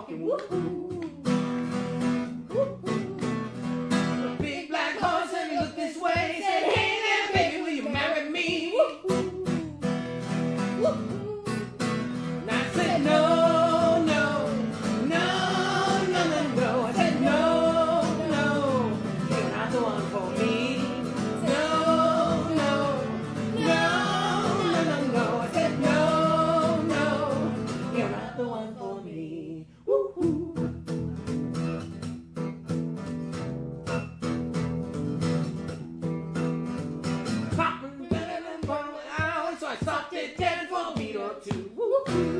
walking. Woo-hoo. A big black horse and he looked this way. Said, hey there, baby, will you marry me? Woo-hoo. Woo-hoo. And I said, no, no, no, no, no, no. I said, no, no, you're not the one for me. No, no, no, no, no, no. I said, no, no, you're not the one for me. Woo-hoo. Popping, better than out, so I stopped it dead for a beat or two. Woo-hoo.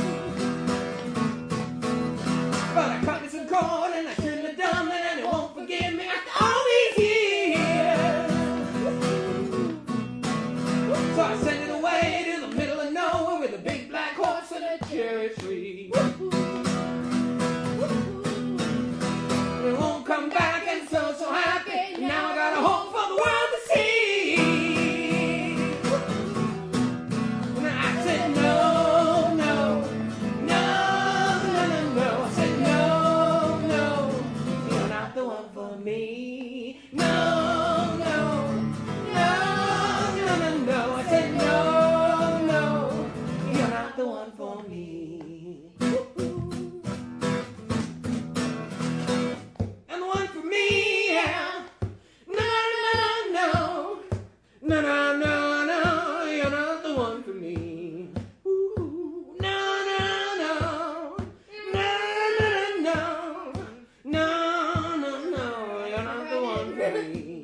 But I cut me some corn and I shouldn't have done that, and it won't forgive me after all these years. So I sent it away to the middle of nowhere with a big black horse and a cherry tree. It won't come back and so happy. Now I got a home for the world to see. And I said no, no, no, no, no, no. I said no, no, you're not the one for me. No, no, no, no, no, no. I said no, no, you're not the one for me. And the one for me, yeah. No, no, no, no, no, no, no, you're not the one for me. Ooh, no, no, no, no, no, no, no, no, no, you're not the one for me.